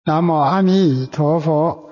南无阿弥陀佛。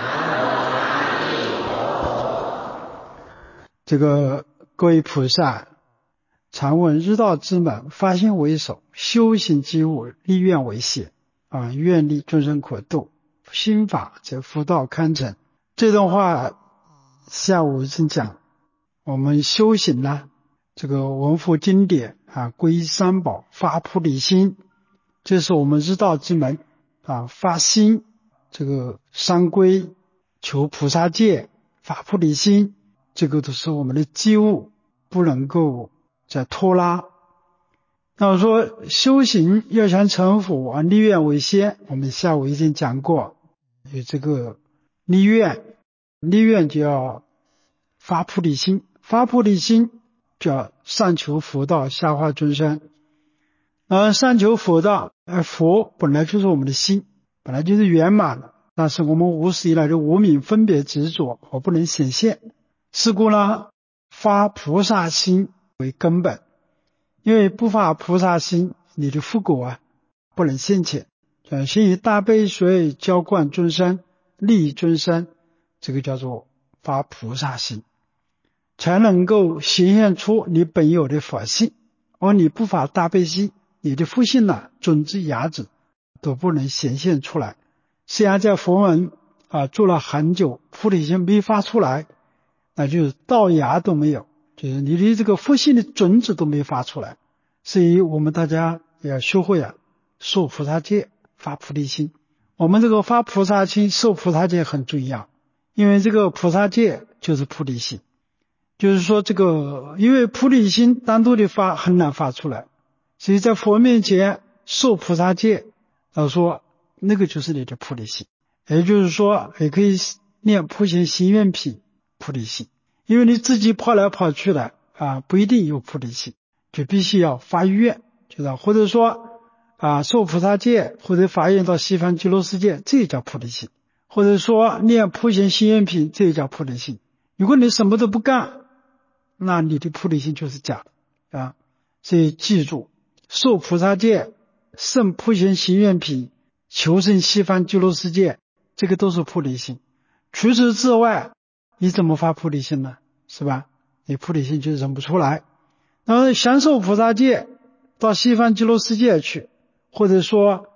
各位菩萨，常闻日道之门，发心为首，修行及物，立愿为先。愿力众生可度，心法则福道堪成。这段话下午已经讲，我们修行呢，文复经典皈依三宝，发菩提心，这是我们日道之门发心，三皈求菩萨戒，发菩提心，这个都是我们的机务，不能够再拖拉。那我说修行要想成佛，立愿为先，我们下午已经讲过，有立愿，立愿就要发菩提心，发菩提心就要上求佛道，下化众生。上求佛道，佛本来就是我们的心，本来就是圆满的，但是我们无始以来的无明分别执着，我不能显现。是故呢，发菩萨心为根本，因为不发菩萨心，你的福果不能现前。先以大悲水浇灌众生，利益众生，这个叫做发菩萨心，才能够显现出你本有的佛性。而你不发大悲心，你的福性种子芽子都不能显现出来。虽然在佛门做了很久，菩提心没发出来，那就是稻芽都没有，就是你的这个福性的种子都没发出来。所以我们大家也要学会受菩萨戒，发菩提心。我们这个发菩萨心，受菩萨戒很重要，因为这个菩萨戒就是菩提心。就是说因为菩提心单独的发很难发出来，所以在佛面前受菩萨戒，老说那个就是你的菩提心。也就是说也可以念普贤行愿品菩提心，因为你自己跑来跑去的不一定有菩提心，就必须要发愿，或者说受菩萨戒，或者发愿到西方极乐世界，这也叫菩提心。或者说念普贤行愿品，这也叫菩提心。如果你什么都不干，那你的菩提心就是假的所以记住，受菩萨戒，胜普贤行愿品，求生西方极乐世界，这个都是菩提心。除此之外，你怎么发菩提心呢？是吧？你菩提心就生不出来。然后享受菩萨戒，到西方极乐世界去，或者说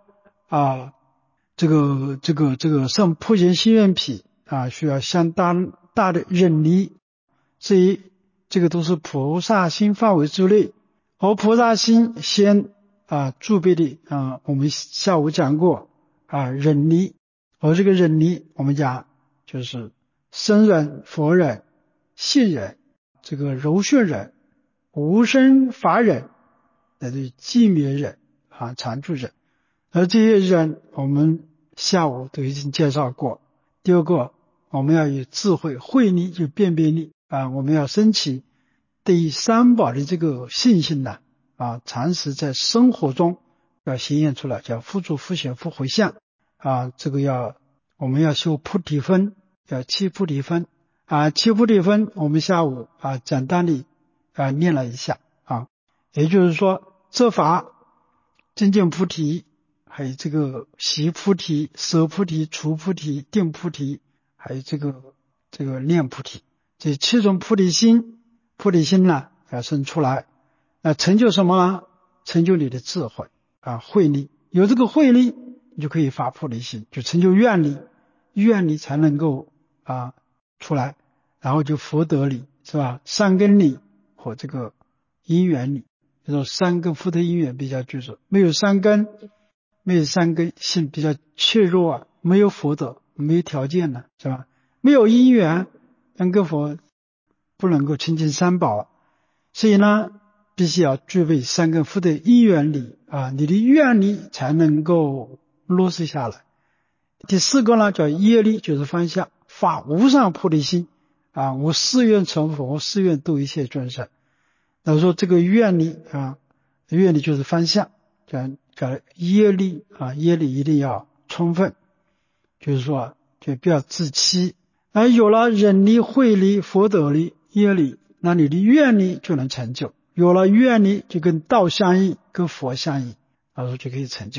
胜普贤行愿品需要相当大的忍力。所以这个都是菩萨心范围之内。而菩萨心先具备的我们下午讲过忍力。而这个忍力我们讲就是生忍、佛忍、信忍、柔顺忍、无生法忍，乃至寂灭忍常住忍。而这些忍我们下午都已经介绍过。第二个，我们要有智慧，慧力就辨别力我们要升起对于三宝的这个信心常时在生活中要显现出来，叫复住复显复回向我们要修菩提分，要七菩提分七菩提分我们下午简单的念了一下也就是说这法真正菩提，还有习菩提、舍菩提、除菩提、定菩提，还有念菩提，这七种菩提心。菩提心要生出来，成就什么呢？成就你的智慧慧力。有这个慧力，你就可以发菩提心，就成就愿力，愿力才能够出来，然后就福德力，是吧？善根力和因缘力，善根福德因缘比较具足。没有善根心比较怯弱没有福德，没有条件的，是吧？没有因缘，跟佛不能够亲近三宝。所以呢，必须要具备善根福德因缘力你的愿力才能够落实下来。第四个呢，叫业力，就是方向，发无上菩提心我誓愿成佛，我誓愿度一切众生。那说这个愿力愿力就是方向，叫业力业力一定要充分，就是说就不要自欺。有了忍力、慧力、佛德力、业力，那你的愿力就能成就。有了愿力就跟道相应，跟佛相应，说就可以成就。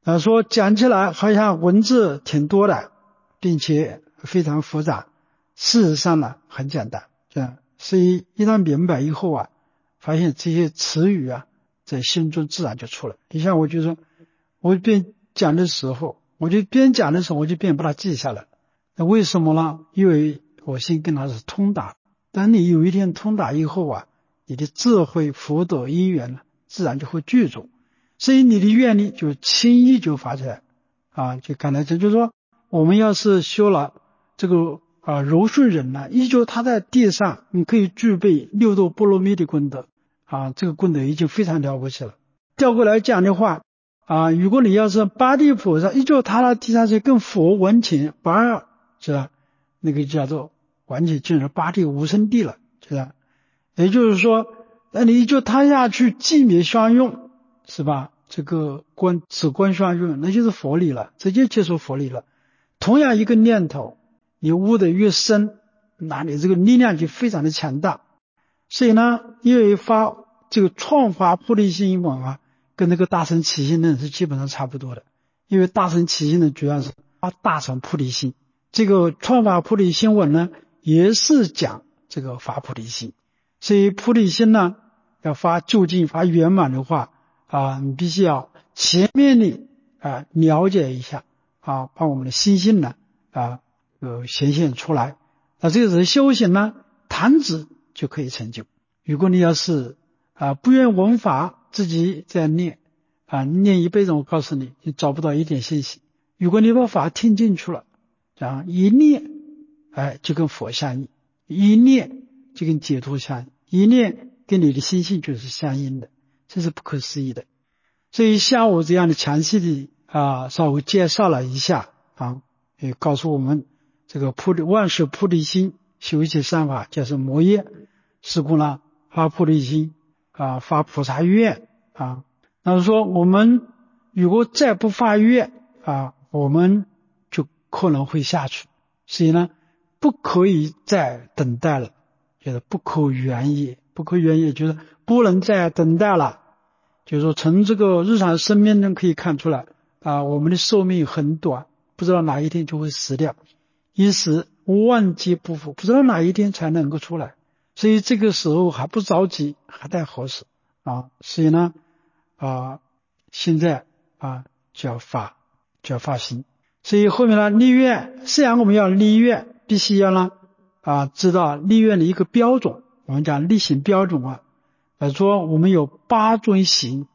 说讲起来好像文字挺多的，并且非常复杂，事实上呢很简单，这样所以一旦明白以后啊，发现这些词语啊在心中自然就出来。你像我就说，我边讲的时候我就边把它记下来。那为什么呢？因为我心跟它是通达，当你有一天通达以后啊，你的智慧福德因缘呢自然就会具足，所以你的愿力就轻易就发起来啊。就刚才就是说，我们要是修了这个柔顺忍呢，依旧他在地上你可以具备六度波罗蜜的功德啊，这个功德已经非常了不起了。调过来讲的话啊，如果你要是八地菩萨，依旧他在地上是跟佛完全不二，是吧？那个叫做完全进入八地无生地了，是吧？也就是说，那你就他下去寂灭相用，是吧？这个止观相用，那就是佛理了，直接接受佛理了。同样一个念头，你悟得越深，那你这个力量就非常的强大。所以呢，因为发这个创发菩提心网啊，跟那个大乘起心论是基本上差不多的。因为大乘起心论主要是发大乘菩提心，这个创发菩提心文呢，也是讲这个发菩提心。所以菩提心呢，要发究竟发圆满的话啊，你必须要前面的了解一下啊，把我们的心性呢显现出来。那这个是修行呢，弹指就可以成就。如果你要是不愿闻法，自己在念念一辈子，我告诉你，你找不到一点信息。如果你把法听进去了，然后一念就跟佛相应，一念就跟解脱相应，一念跟你的心性就是相应的，这是不可思议的。所以下午这样的详细的稍微介绍了一下也告诉我们这个万事菩提心，修一切善法就是摩耶。是故呢，发菩提心发菩萨愿那说我们如果再不发愿我们就可能会下去。所以呢，不可以再等待了，就是不可缘也。不可缘也就是不能再等待了。就是说从这个日常生命中可以看出来我们的寿命很短，不知道哪一天就会死掉，一时万劫不复，不知道哪一天才能够出来。所以这个时候还不着急，还待何时所以呢现在就要发心。所以后面呢，立愿，虽然我们要立愿，必须要呢知道立愿的一个标准。我们讲立行标准说我们有八种行，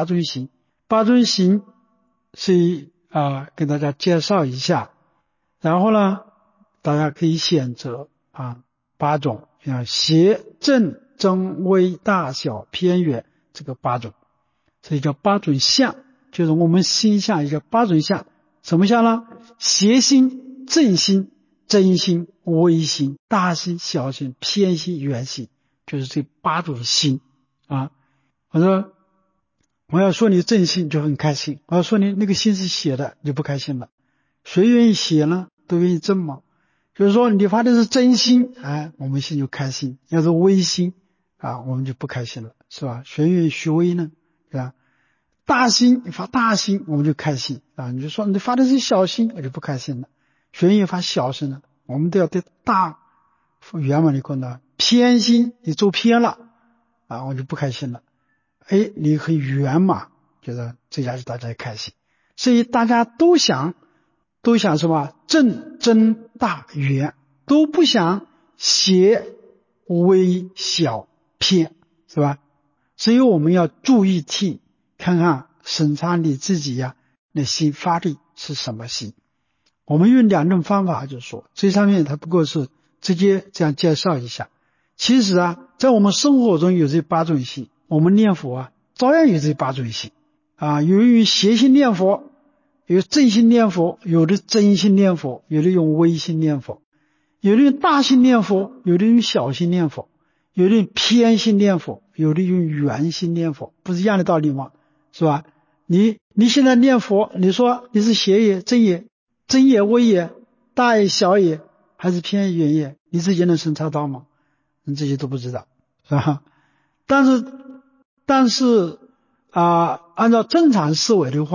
所以跟大家介绍一下。然后呢，大家可以选择八种，像邪正真微大小偏远这个八种，所以叫八种相，就是我们心相也叫八种相。什么相呢？邪心、正心、真心、微心、大心、小心、偏心、圆心，就是这八种心我说我要说你正心就很开心，我要说你那个心是邪的你就不开心了。谁愿意邪呢？都愿意正嘛。就是说你发的是真心我们心就开心，要是微心我们就不开心了，是吧？谁愿意虚微呢？是吧？大心，你发大心我们就开心你就说你发的是小心我就不开心了。谁愿意发小心呢？我们都要对大圆满的功德。偏心你走偏了我就不开心了。你很圆满，觉得这下是大家开心。所以大家都想什么？正真大圆，都不想邪微小偏，是吧？所以我们要注意看看审查你自己那心发力是什么心。我们用两种方法就说，这上面它不过是直接这样介绍一下。其实在我们生活中有这八种心，我们念佛照样有这八种心有用邪心念佛，有正心念佛，有的真心念佛，有的用微心念佛，有的用大心念佛，有的用小心念佛，有的用偏心念佛，有的用圆心念佛，不是一样的道理吗？是吧？你现在念佛，你说你是邪也、正也、微也、大也、小也，还是偏也、圆也，你自己能审查到吗？你自己都不知道，是吧？但是按照正常思维的话，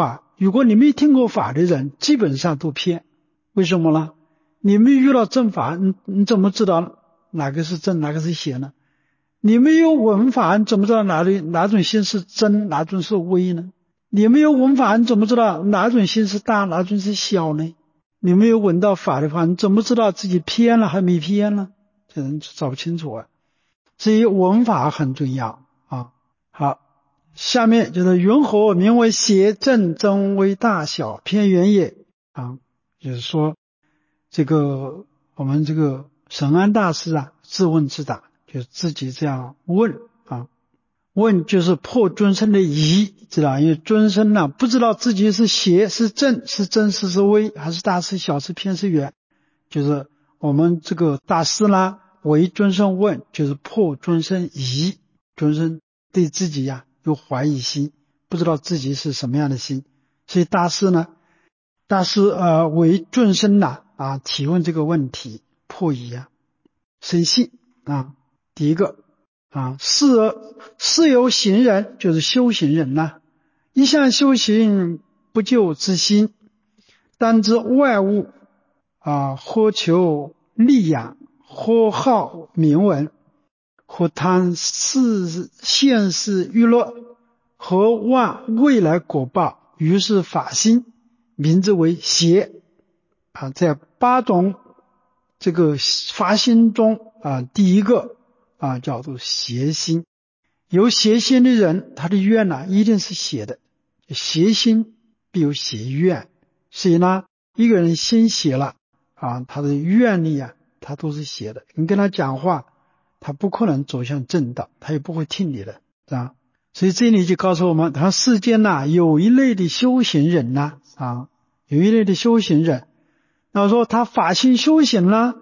如果你没听过法的人，基本上都偏。为什么呢？你没遇到正法，你怎么知道哪个是正，哪个是邪呢？你没有闻法，你怎么知道哪种心是真，哪种是微呢？你没有闻法，你怎么知道哪种心是大，哪种是小呢？你没有闻到法的话，你怎么知道自己偏了还没偏呢？这人找不清楚啊。所以闻法很重要啊。好，下面就是云何名为邪正真微大小偏圆也啊？就是说这个我们这个神安大师啊，自问自答，就是自己这样问啊。问就是破尊生的疑，知道？因为尊生呢，不知道自己是邪是正是真是微，还是大是小是偏是圆。就是我们这个大师呢，为尊生问，就是破尊生疑。尊生对自己呀有怀疑心，不知道自己是什么样的心，所以大师为尊生呢提问这个问题，破疑啊，生信啊。第一个是由行人，就是修行人呐，一向修行不救之心，单知外物或求利养，或好名闻，或贪现世娱乐，或望未来果报，于是法心，名之为邪在8种这个发心中第一个叫做邪心。有邪心的人，他的愿呢一定是邪的，邪心必有邪愿。所以呢，一个人心邪了他的愿力他都是邪的。你跟他讲话，他不可能走向正道，他也不会听你的所以这里就告诉我们，他世间有一类的修行人有一类的修行人，那说他法心修行了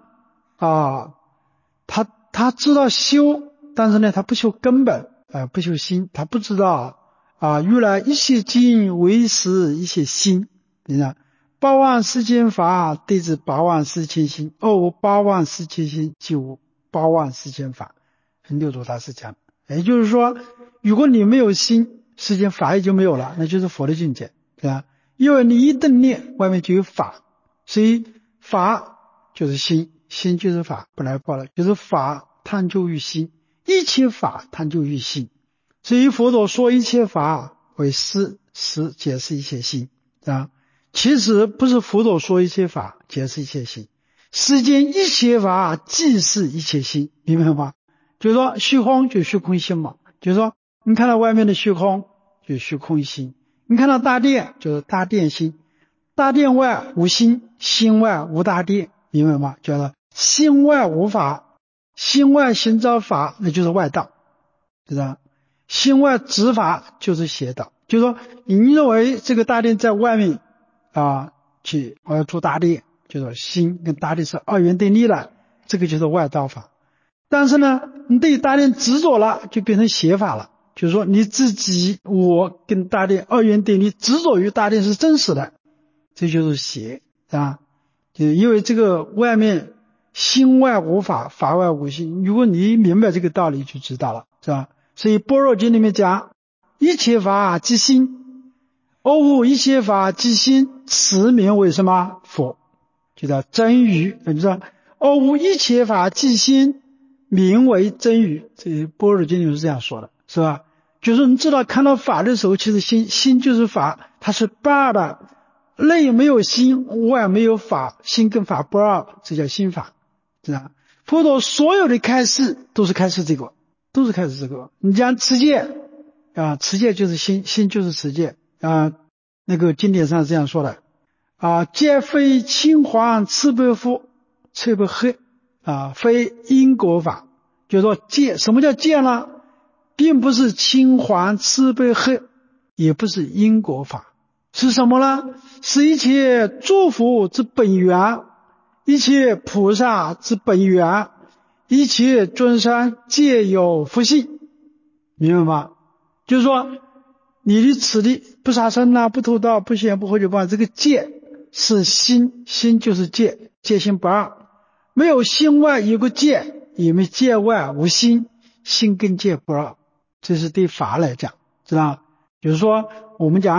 他知道修，但是呢他不修根本不修心，他不知道原来一切经为实一切心。你看8万4千法对治8万4千心，8万4千心就8万4千法。六祖大师讲，也就是说，如果你没有心，世间法也就没有了，那就是佛的境界，对吧？因为你一顿念，外面就有法，所以法就是心，心就是法，本来报了就是法探究于心，一切法探究于心。所以佛陀说一切法为实解释一切心其实不是佛陀说一切法解释一切心，世间一切法即是一切心，明白吗？就是说虚空就虚空心嘛，就是说你看到外面的虚空就虚空心，你看到大殿就是大殿心，大殿外无心，心外无大殿，明白吗？叫做心外无法，心外行造法，那就是外道，知道吧？心外执法就是邪道，就是说你认为这个大殿在外面我要做大殿，就是说心跟大殿是二元对立了，这个就是外道法。但是呢，你对大殿执着了，就变成邪法了。就是说你自己我跟大殿二元对立，执着于大殿是真实的，这就是邪就因为这个外面心外无法，法外无心，如果你明白这个道理就知道了，是吧？所以般若经里面讲，一切法即心，无一切法即心，此名为什么？佛，就叫真语。你知道无一切法即心，名为真语。这般若经里面是这样说的，是吧？就是你知道看到法的时候，其实心就是法，它是不二的，内没有心，外没有法，心跟法不二，这叫心法，知道？佛陀所有的开示都是开示这个，都是开始这个。你讲持戒持戒就是心，心就是持戒那个经典上是这样说的戒非青黄赤白肤赤白黑非因果法。就是说戒，什么叫戒呢？并不是青黄赤白黑，也不是因果法，是什么呢？是一切诸佛之本源，一切菩萨之本源，一切众生皆有福性，明白吗？就是说你的此地不杀生不偷盗不邪不喝酒不这个戒是心，心就是戒，戒心不二，没有心外有个戒，也没戒外无心，心跟戒不二，这是对法来讲，知道？就是说我们讲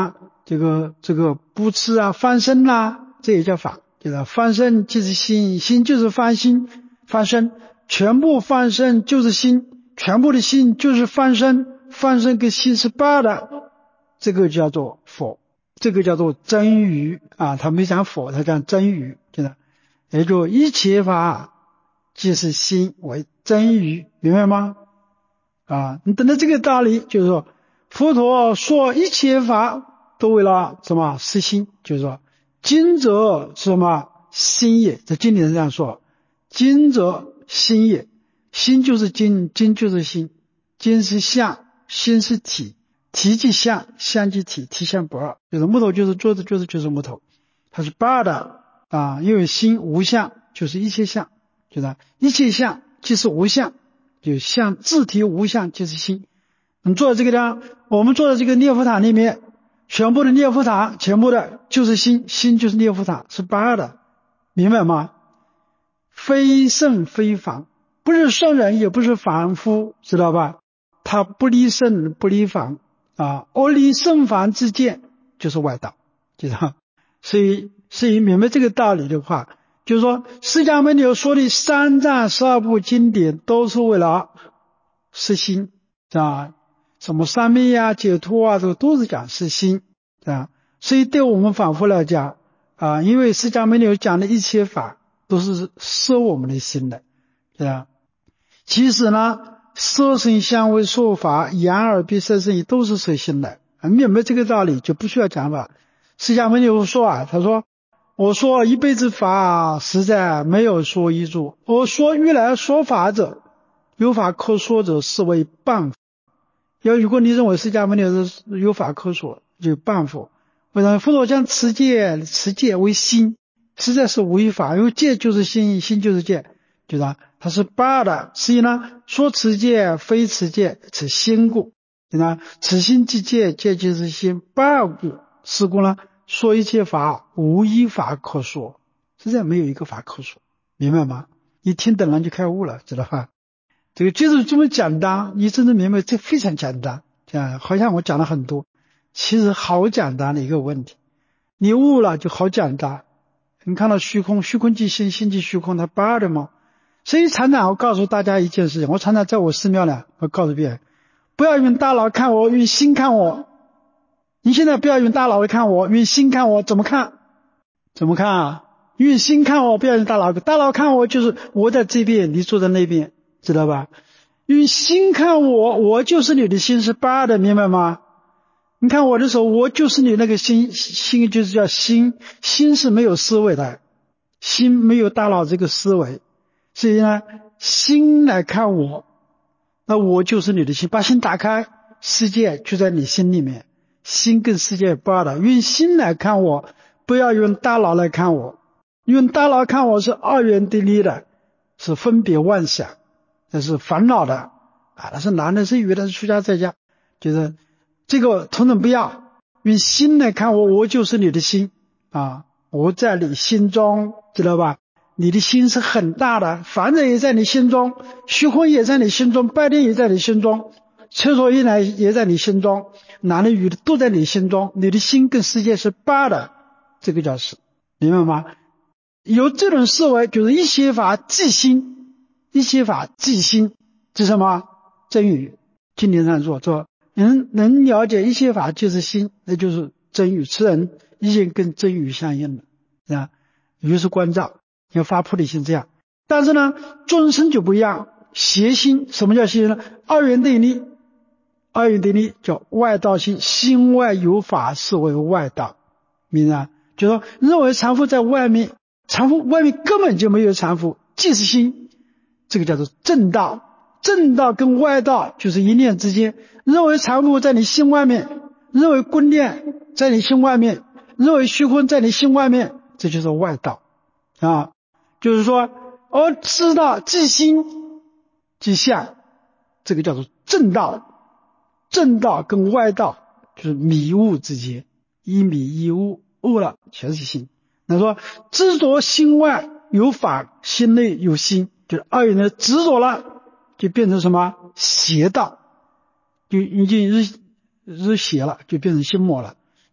这个不吃啊，翻身啊，这也叫法，就是翻身即是心，心就是翻身，全部翻身就是心，全部的心就是翻身，翻身跟心是八的，这个叫做佛，这个叫做真语啊，他没讲佛，他讲真语，就是也就一切法即是心为真语，明白吗？啊，你等到这个道理，就是说佛陀说一切法都为了什么？是心，就是说今者是什么？心也，在经典上这样说，今者心也，心就是今，今就是心，今是相，心是体，体即相，相即体，体相不二，就是木头就是桌子，桌子就是木头，它是不二的啊，因为心无相，就是一切相，就是一切相即是无相，就相自体无相即是心。你坐在这个地方，我们坐在这个念佛塔里面，全部的念佛塔，全部的就是心，心就是念佛塔，是不二的，明白吗？非圣非凡，不是圣人也不是凡夫，知道吧？他不离圣不离凡啊，而离圣凡之见就是外道，知道？所以明白这个道理的话，就是说释迦牟尼说的三藏12部经典都是为了实心啊，什么三昧啊解脱啊，这个都是讲实心啊。所以对我们凡夫来讲啊，因为释迦牟尼讲的一切法都是摄我们的心的，对吧？其实呢，色声香味触法眼耳鼻舌身意都是摄心的，明白这个道理就不需要讲法。释迦牟尼说啊，他说我说一辈子法实在没有说一处，我说欲来说法者，有法可说者是为半佛。如果你认为释迦牟尼是有法可说，就半佛。为什么佛陀将持戒为心，实在是违法，因为戒就是心，心就是戒，对吧？它是不二的。所以呢，说持戒非持戒，此心故，对吧？此心即戒，戒即是心，不二故。是故呢，说一切法无一法可说，实在没有一个法可说，明白吗？一听懂了就开悟了，知道吧？这个就是这么简单，你真的明白，这非常简单，这样好像我讲了很多，其实好简单的一个问题，你悟了就好简单。你看到虚空，虚空即心，心即虚空，它不二的吗？所以常常我告诉大家一件事情，我常常在我寺庙呢，我告诉别人，不要用大脑看我，用心看我。你现在不要用大脑来看我，用心看我，怎么看？怎么看啊？用心看我，不要用大脑，大脑看我就是我在这边，你坐在那边，知道吧？用心看我，我就是你的心是不二的，明白吗？你看我的时候，我就是你那个心，心就是叫心，心是没有思维的，心没有大脑这个思维，所以呢，心来看我，那我就是你的心，把心打开，世界就在你心里面，心跟世界不二的，用心来看我，不要用大脑来看我，用大脑看我是二元对立的，是分别妄想，那是烦恼的啊，那是男的是女的是出家在家，就是这个统统不要，用心来看我，我就是你的心啊，我在你心中，知道吧？你的心是很大的，凡人也在你心中，虚空也在你心中，白天也在你心中，厕所一来也在你心中，男的女的都在你心中，你的心跟世界是不二的，这个叫是，明白吗？有这种思维，就是一切法即心，一切法即心，这是什么？真语。经典上说能了解一切法就是心，那就是真语。此人一心跟真语相应的啊，于是观照，要发菩提心这样。但是呢，众生就不一样，邪心。什么叫邪心呢？二元对立，二元对立叫外道心，心外有法是为外道，明白？就说认为常夫在外面，常夫外面根本就没有常夫，即是心，这个叫做正道。正道跟外道就是一念之间，认为常夫在你心外面，认为观念在你心外面，认为虚空在你心外面，这就是外道啊。就是说而知道即心即相，这个叫做正道。正道跟外道就是迷雾之间，一迷一悟，悟了全是心。那说执着心外有法，心内有心，就是二元的执着了，就变成什么邪道，就已经日邪了，就变成心魔了，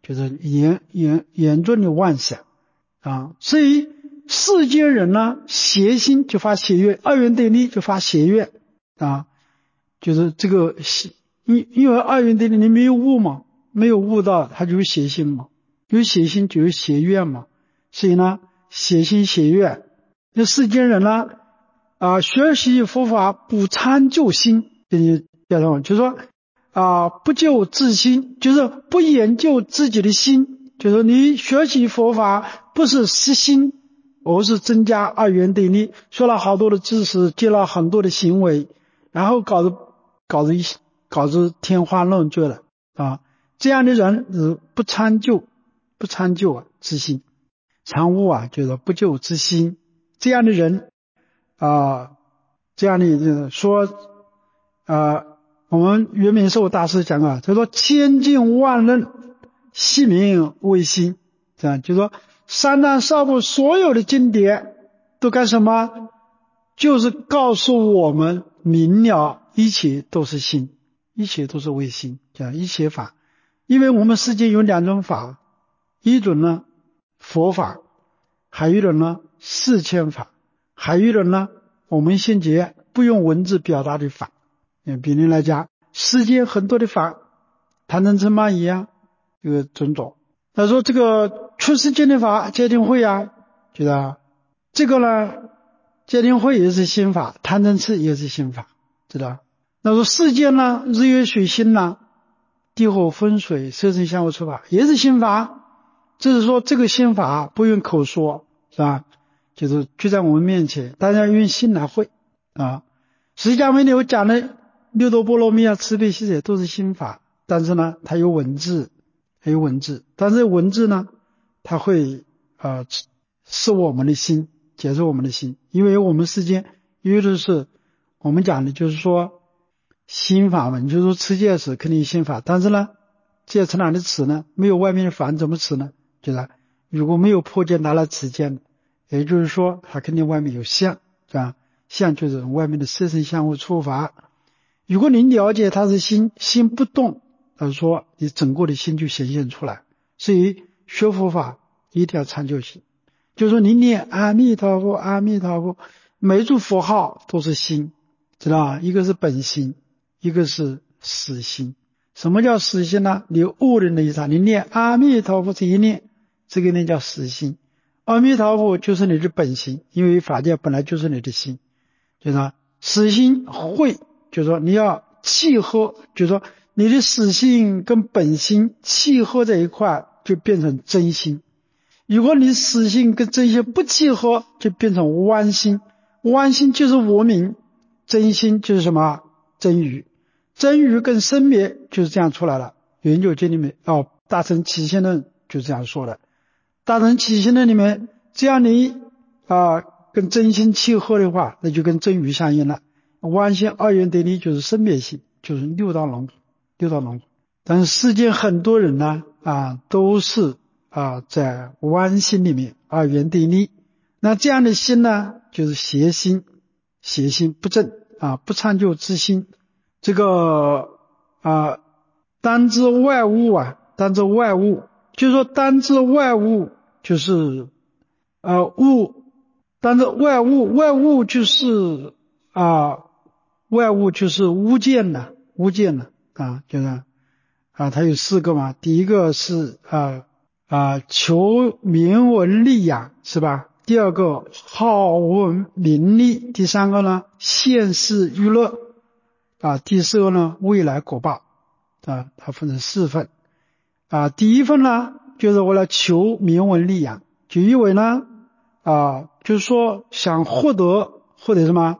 就是严重的妄想啊。所以世间人呢，邪心就发邪愿，二元对立就发邪愿啊。就是这个因为二元对立你没有悟嘛，没有悟到，它就是邪心嘛，有邪心就有邪愿嘛。所以呢，邪心邪愿，那世间人呢学习佛法不参就心，就是说不救自心，就是不研究自己的心，就是你学习佛法不是实心，而是增加二元对立，说了好多的知识，接了很多的行为，然后搞得天花乱坠了啊！这样的人是不参就自心，参悟就是不救自心。这样的人这样的就是说我们圆明寿大师讲他说千经万论悉名为心，这样就是说三藏sáu部所有的经典都干什么？就是告诉我们明了一切都是心，一切都是为心，讲一切法。因为我们世界有两种法，一种呢佛法，还有一种呢世间法，还有一种呢我们现在不用文字表达的法。比如来讲，世间很多的法，贪嗔痴慢疑这个种种。他说这个出世间的法，戒定慧觉得这个呢，戒定慧也是心法，贪嗔痴也是心法，知道？那说世间呢，日月水星地火风水色声香味触法也是心法，就是说这个心法不用口说，是吧？就是就在我们面前，大家用心来会释迦牟尼我讲的六度波罗蜜慈悲喜舍都是心法，但是呢它有文字，但是文字呢它会是我们的心，解释我们的心。因为我们世间有的是我们讲的就是说心法嘛，你就说持戒时肯定心法，但是呢戒持哪里持呢？没有外面的法怎么持呢？就是如果没有破戒拿来持戒，也就是说它肯定外面有相，是吧？相就是外面的色声香味触法。如果您了解它是心不动，说你整个的心就显现出来。所以学佛法一定要参就心，就是说你念阿弥陀佛阿弥陀佛，每一句佛号都是心，知道吧？一个是本心，一个是实心。什么叫实心呢？你悟的那一刹，你念阿弥陀佛这一念，这个念叫实心。阿弥陀佛就是你的本心，因为法界本来就是你的心，就是实心会，就是说你要契合，就是说你的实心跟本心契合在一块，就变成真心。如果你实心跟真心不契合，就变成妄心。妄心就是无明，真心就是什么？真语。真语跟生灭就是这样出来了。圆觉经里面大乘起信论就这样说的。大乘起信论里面，只要你跟真心契合的话，那就跟真语相应了。妄心二元对立就是生灭性，就是六道轮回。但是世间很多人呢都是在妄心里面二元对立，那这样的心呢就是邪心不正不参就之心。这个单知外物就是说单知外物就是物，但是外物就是外物就是物见了就是它有四个嘛。第一个是求名闻利养，是吧？第二个好闻名利，第三个呢现世娱乐第四个呢未来果报它分成四份第一份呢就是为了求名闻利养，就因为呢就是说想获得什么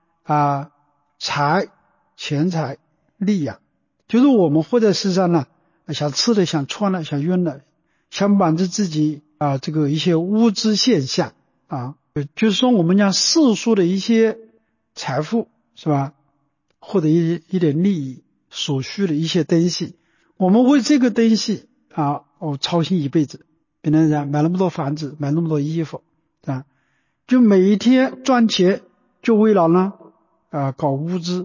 钱财利养，就是我们活在世上呢，想吃的想穿的想用的，想满足自己这个一些物质现象就是说我们讲世俗的一些财富，是吧？获得一点利益所需的一些东西，我们为这个东西操心一辈子。比如讲买那么多房子，买那么多衣服就每一天赚钱就为了呢搞物资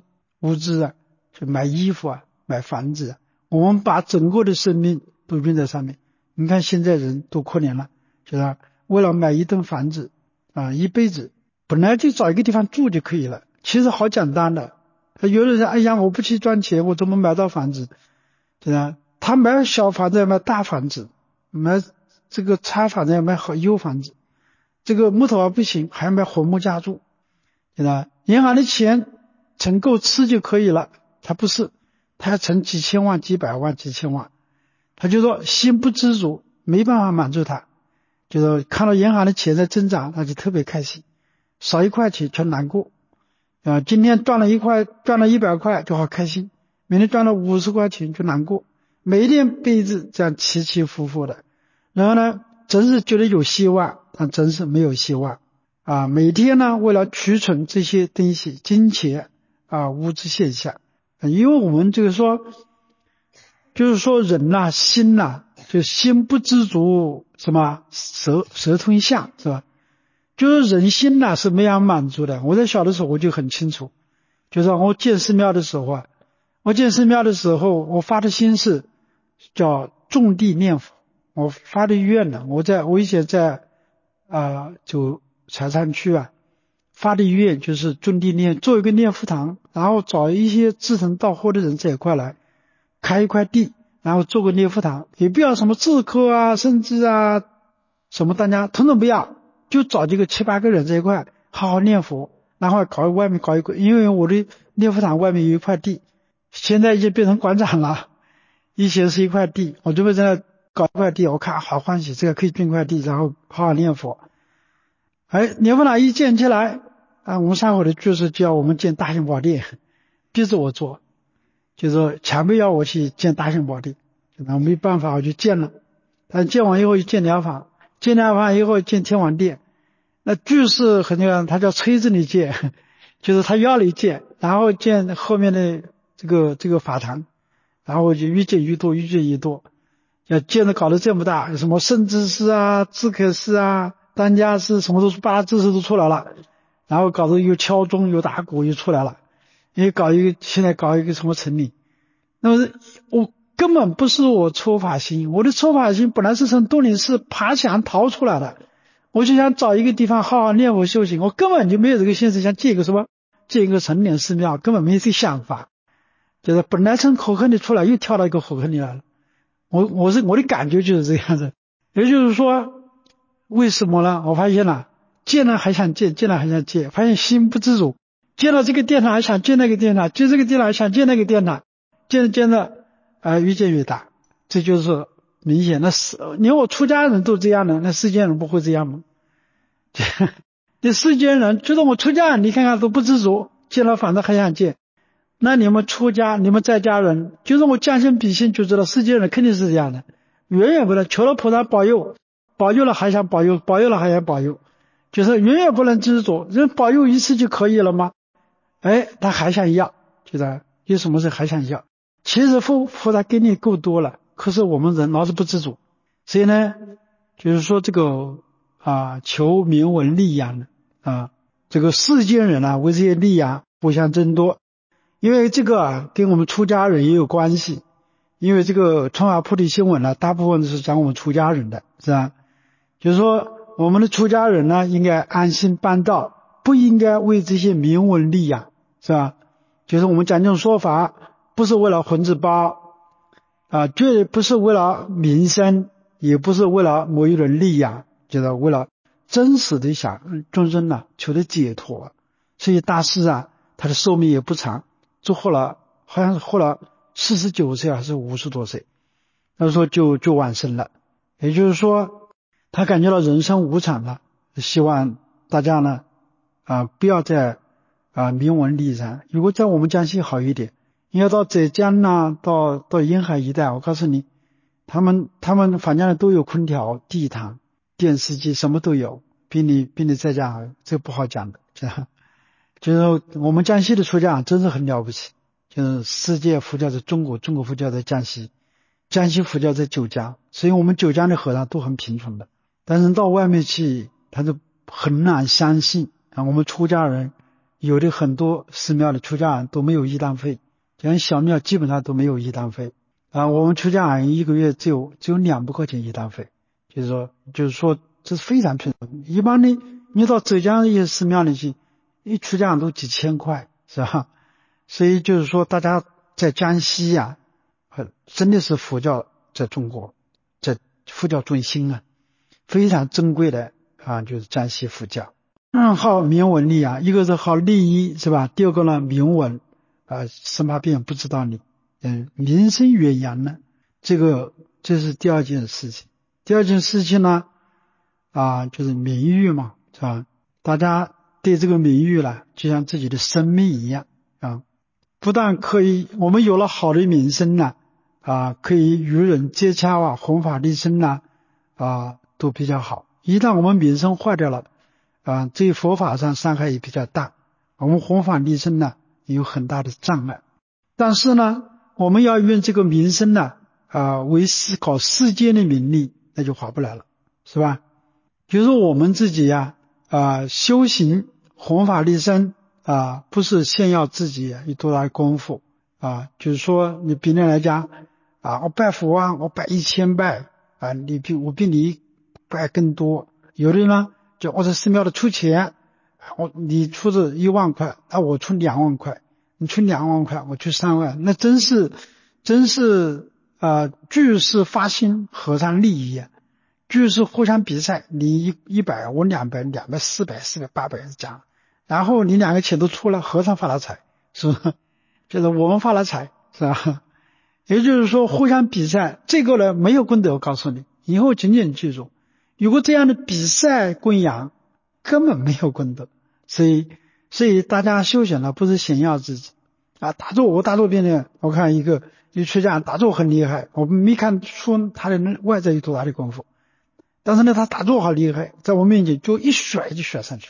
就买衣服买房子我们把整个的生命都用在上面， 你看现在人多可怜了，就是为了买一栋房子一辈子本来就找一个地方住就可以了，其实好简单的。有的人哎呀我不去赚钱，我怎么买到房子？对吧？他买小房子要买大房子，买这个差房子要买好优房子，这个木头不行，还要买红木家具，对吧？银行的钱存够吃就可以了，他不是，他要存几千万、几百万、几千万，他就说心不知足，没办法满足他，就是看到银行的钱在增长，他就特别开心，少一块钱全难过今天赚了100块就好开心，明天赚了50块钱就难过，每一天辈子这样起起伏伏的。然后呢，真是觉得有希望，但真是没有希望每天呢为了取存这些东西，金钱物质现象因为我们就是说人心就心不知足什么蛇吞象是吧？就是人心是没法满足的。我在小的时候我就很清楚，就是我建寺庙的时候我发的心是叫种地念佛，我发的愿呢，我以前在就柴山区发的愿就是种地做一个念佛堂，然后找一些志同道合的人在一块来开一块地，然后做个念佛堂，也不要什么智客甚至什么大家统统不要，就找这个7、8个人在一块好好念佛，然后外面搞一个，因为我的念佛堂外面有一块地，现在已经变成广场了，以前是一块地，我准备在那搞一块地，我看好欢喜，这个可以种块地，然后好好念佛。念佛堂一建起来我们上回的就是叫我们建大雄宝殿，逼着我做，就是说强迫要我去建大雄宝殿，然后没办法我就建了，但建完以后就建疗房，建疗房以后建天王殿，那就是很那个，他叫催着你建，就是他要你建，然后建后面的这个法堂，然后就越建越多，要建的搞得这么大，什么圣智寺智可寺丹家寺什么都八大智寺都出来了，然后搞得又敲钟又打鼓又出来了，现在搞一个什么城里，那么我根本不是我出发心，我的出发心本来是从东林寺爬墙逃出来的，我就想找一个地方好好念佛修行，我根本就没有这个心思想建一个成年寺庙，根本没这个想法，就是本来从火坑里出来又跳到一个火坑里来了，我的感觉就是这样子。也就是说为什么呢？我发现了建了还想建，发现心不知足，建了这个殿堂还想建那个殿堂，建这个殿堂还想建那个殿堂，建的越建越大，这就是明显的连我出家人都这样的，那世间人不会这样吗？那世间人觉得我出家人你看看都不知足，建了房子还想建，那你们出家你们在家人就是我将心比心就知道世间人肯定是这样的，远远不能求了菩萨保佑了还想保佑，保佑了还想保佑，就是远远不能知足，人保佑一次就可以了吗？他还想要，就是有什么事还想要，其实菩萨给你够多了，可是我们人老是不知足，所以呢就是说这个求名闻利养这个世间人为这些利养互相争夺，因为这个跟我们出家人也有关系，因为这个传法菩提心文大部分是讲我们出家人的，是吧？就是说我们的出家人应该安心办道，不应该为这些名闻利养，是吧？就是我们讲这种说法不是为了混子包绝对不是为了名声，也不是为了某一人利养，就是为了真实的想众生求得解脱。所以大师他的寿命也不长，就好像是活了49岁还是50多岁，那时候就往生了。也就是说他感觉到人生无常了，希望大家呢不要再名闻利养。如果在我们江西好一点，你要到浙江到沿海一带，我告诉你他们房间里都有空调、地毯、电视机，什么都有，比你在家好，这个不好讲的，就是我们江西的出家真是很了不起，就是世界佛教在中国佛教在江西，江西佛教在九江，所以我们九江的和尚都很贫穷的，但是到外面去他就很难相信我们出家人有的很多寺庙的出家人都没有义旦费，像小庙基本上都没有义旦费， 我们出家人一个月只有200块钱一堂费，就是说这是非常便宜。一般的你到浙江一些寺庙里去，一出家人都几千块，是吧？所以就是说大家在江西呀，真的是佛教在中国，在佛教中心啊，非常珍贵的就是江西佛教。好名闻利养，一个是好利益，是吧？第二个呢，名闻生怕别人不知道你，名声远扬呢，这是第二件事情。第二件事情呢，就是名誉嘛，是吧？大家对这个名誉呢，就像自己的生命一样不但可以，我们有了好的名声呢，可以与人接洽弘法利生呢，都比较好。一旦我们名声坏掉了，对佛法上伤害也比较大，我们弘法利生呢也有很大的障碍。但是呢，我们要用这个名声呢，为搞世间的名利，那就划不来了，是吧？比如说我们自己修行弘法利生不是炫耀自己有多大的功夫就是说你别人来讲我拜佛我拜1000拜我比你拜更多。有的呢就我在寺庙里出钱，你出这1万块，我出2万块，你出2万块，我出3万，那真是俱是发心和尚利益俱是互相比赛，你100我200 400 800讲，然后你2个钱都出了，和尚发了财，是吧？就是我们发了财，是吧？也就是说互相比赛，这个呢没有功德。我告诉你，以后紧紧记住，如果这样的比赛供养根本没有功德。所以大家修行了不是炫耀自己打坐变的，我看一出家打坐很厉害，我没看出他的外在有多大的功夫，但是呢他打坐好厉害，在我面前就一甩就甩上去，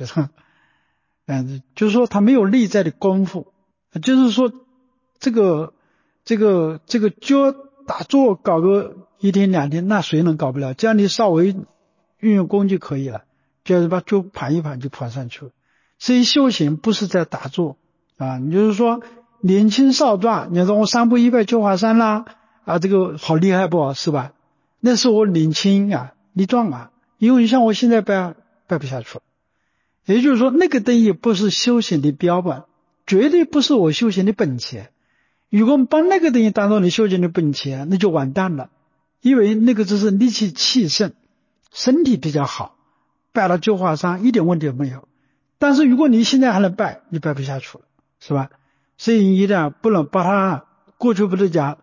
就是说他没有内在的功夫，就是说这个就打坐搞个1天2天，那谁能搞不了？这样你稍微运用功就可以了，就是把就盘一盘就盘上去了。所以修行不是在打坐你就是说年轻少壮，你说我3步1拜九华山啦这个好厉害不是吧？那是我年轻力壮因为像我现在拜不下去了。也就是说那个东西不是修行的标本，绝对不是我修行的本钱。如果把那个东西当做你修行的本钱，那就完蛋了，因为那个只是力气气盛，身体比较好，拜了九华山一点问题都没有。但是如果你现在还能拜，你拜不下去了，是吧？所以一定不能把它过去不是讲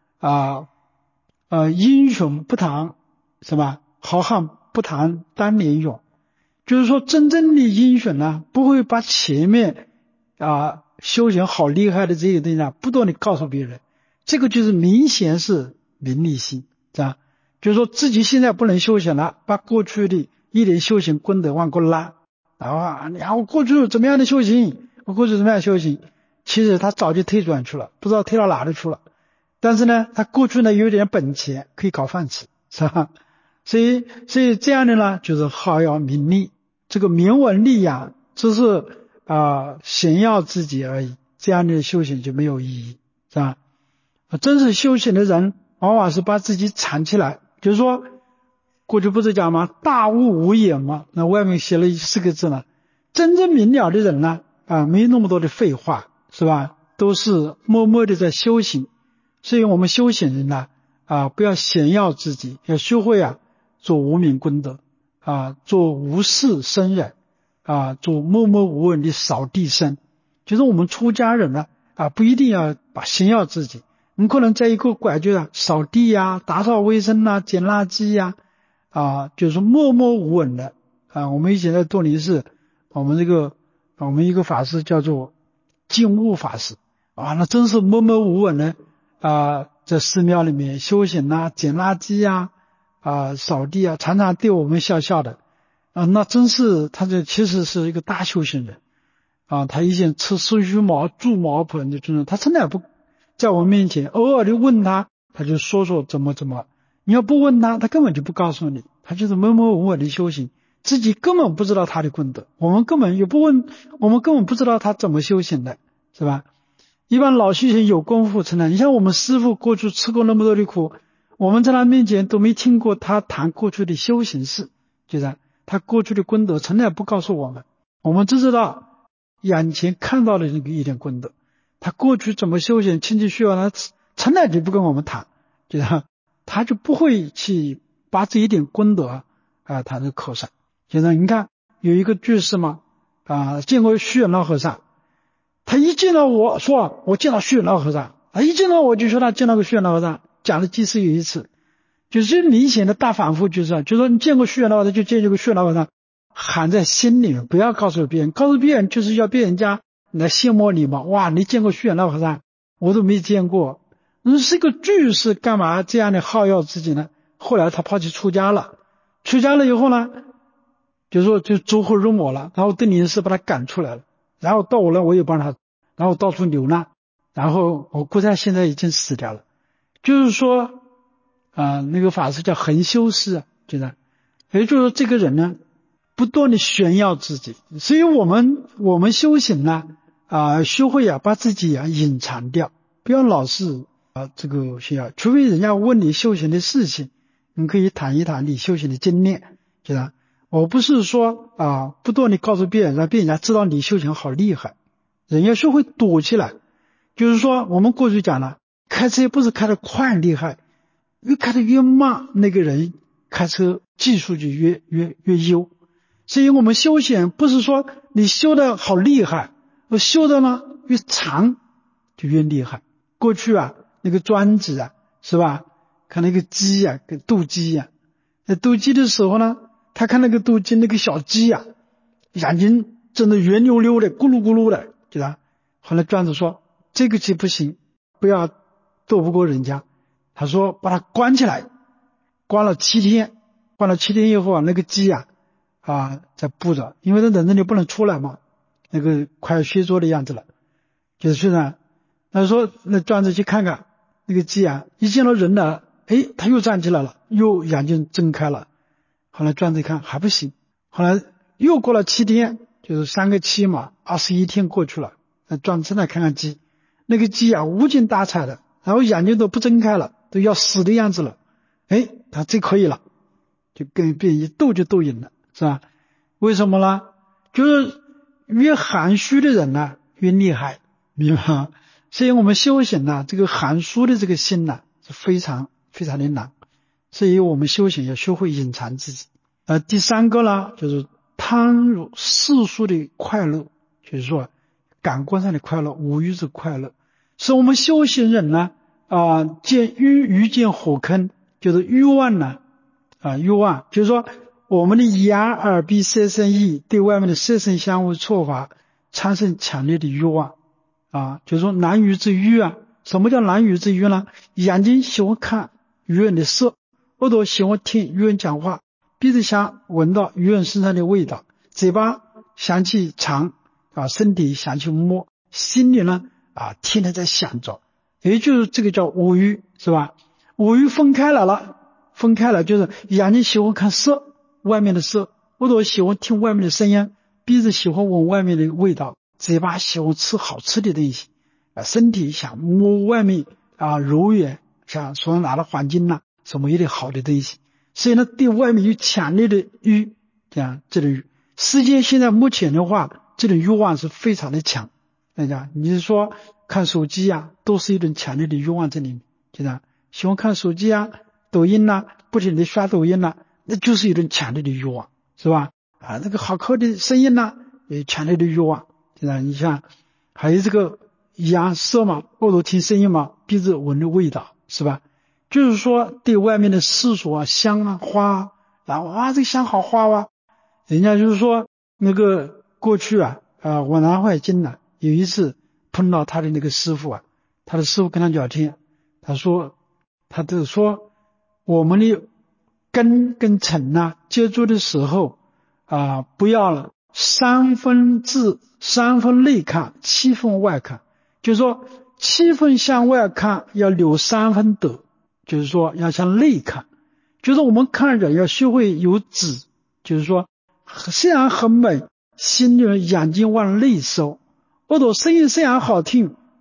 英雄不谈，是吧？好汉不谈当年勇。就是说真正的英雄呢，不会把前面修行好厉害的这些东西不断地告诉别人，这个就是明显是名利心，是吧？就是说自己现在不能修行了，把过去的一点修行功德往过拉我过去怎么样的修行，其实他早就退转去了，不知道退到哪里去了。但是呢他过去呢有点本钱可以搞饭吃，是吧？所以这样的呢就是好要名利，这个名闻利养只是炫耀自己而已，这样的修行就没有意义，是吧？真是修行的人往往是把自己藏起来，就是说过去不是讲吗？大悟无眼嘛，那外面写了4个字呢。真正明了的人呢没那么多的废话，是吧？都是默默的在修行。所以我们修行人呢不要炫耀自己，要学会做无名功德做无事生人做默默无闻的扫地僧。就是我们出家人呢不一定要炫耀自己，你可能在一个拐角扫地打扫卫生捡垃圾就是默默无闻的我们以前在多林寺，我们一个法师叫做净悟法师那真是默默无闻的在寺庙里面修行捡垃圾扫地常常对我们笑笑的那真是他这其实是一个大修行人他以前吃素须毛住茅棚的真的，他真的不在我面前偶尔的问他就说怎么，你要不问他根本就不告诉你，他就是默默无闻的修行，自己根本不知道他的功德，我们根本不知道他怎么修行的，是吧？ 一般老修行有功夫成的。你像我们师父过去吃过那么多的苦，我们在他面前都没听过他谈过去的修行事，就是他过去的功德从来不告诉我们，我们只知道眼前看到的那个一点功德，他过去怎么修行清净需要他从来就不跟我们谈，就是他就不会去把这一点功德谈在口上。就是你看有一个居士嘛，见过虚远老和尚，他一见到我说我见到虚远老和尚，一见到我就说他见到个虚远老和尚，讲了几次有一次，就是明显的大反复，就是说你见过虚远老和尚就见这个虚远老和尚，含在心里面，不要告诉别人，告诉别人就是要被人家来羡慕你嘛。哇，你见过虚远老和尚，我都没见过。是个居士干嘛这样的耗耀自己呢？后来他跑去出家了，出家了以后呢，就说就走火入魔了，然后对灵师把他赶出来了，然后到我了我也帮他，然后到处流浪，然后我估计他现在已经死掉了。就是说那个法师叫恒修师，觉得也就是说这个人呢不断的炫耀自己，所以我们修行呢学会把自己隐藏掉，不要老是这个炫耀，除非人家问你修行的事情，你可以谈一谈你修行的经验，觉得我不是说不断的告诉别人，让别人家知道你修行好厉害，人家学会躲起来。就是说我们过去讲了，开车不是开得快厉害，越开得越慢，那个人开车技术就越优。所以我们修行不是说你修得好厉害，我修得呢越长就越厉害。过去那个庄子是吧，看那个鸡跟斗鸡那斗鸡的时候呢，他看那个斗鸡那个小鸡眼睛睁得圆溜溜的，咕噜咕噜的，对吧？后来庄子说这个鸡不行，不要斗不过人家，他说把它关起来，关了7天，关了7天以后那个鸡在布着，因为它冷着你不能出来嘛，那个快要虚脱的样子了，就是呢，他说那庄子去看看那个鸡一见到人了，他又站起来了，又眼睛睁开了。后来庄子一看还不行，后来又过了7天，就是3个7嘛，21天过去了，那庄子来看看鸡，那个鸡无精打采的，然后眼睛都不睁开了，都要死的样子了。他这可以了，就跟别人一斗就斗赢了，是吧？为什么呢？就是越含蓄的人越厉害，明白吗？所以我们修行这个含蓄的这个心是非常非常的难，所以我们修行要学会隐藏自己。第3个呢，就是贪入世俗的快乐，就是说感官上的快乐，五欲之快乐。是我们修行人见欲见火坑，就是欲望欲望就是说我们的眼耳鼻舌身意对外面的色声香味触法产生强烈的欲望就是说难欲之欲什么叫难欲之欲呢？眼睛喜欢看鱼人的色，耳朵喜欢听鱼人讲话，鼻子想闻到鱼人身上的味道，嘴巴想去尝身体想去摸，心里呢天天在想着，也就是这个叫五欲，是吧？五欲分开了就是眼睛喜欢看色，外面的色，耳朵喜欢听外面的声音，鼻子喜欢闻外面的味道，嘴巴喜欢吃好吃的东西身体想摸外面柔软，想所拿的环境什么有点好的东西，所以呢对外面有强烈的欲，这种欲。世界现在目前的话，这种欲望是非常的强，你是说看手机都是一种强烈的欲望在里面，喜欢看手机抖音不停地刷抖音那就是一种强烈的欲望，是吧？那个好看的声音也强烈的欲望，你像还有这个眼色嘛，耳朵听声音嘛，鼻子闻的味道，是吧？就是说对外面的世俗香花然后这个香好花人家就是说那个过去我南怀瑾有一次碰到他的那个师傅他的师傅跟他聊天，他就说我们的根跟尘接触的时候不要3分内看7分外看，就是说7分向外看要留3分德，就是说要向内看，就是我们看人要学会有止，就是说虽然很美，心里眼睛往内收，耳朵声音虽然好听，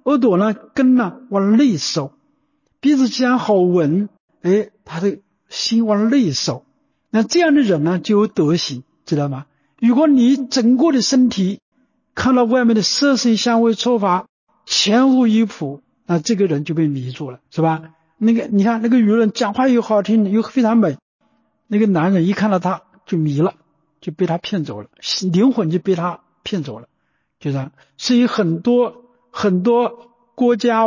耳朵呢根呢往内收，鼻子既然好闻，他的心往内收，那这样的人呢就有德行，知道吗？如果你整个的身体看到外面的色声香味触法前后一谱，那这个人就被迷住了，是吧？你看那个女人讲话又好听又非常美，那个男人一看到她就迷了，就被她骗走了，灵魂就被她骗走了，就这样。所以很多国家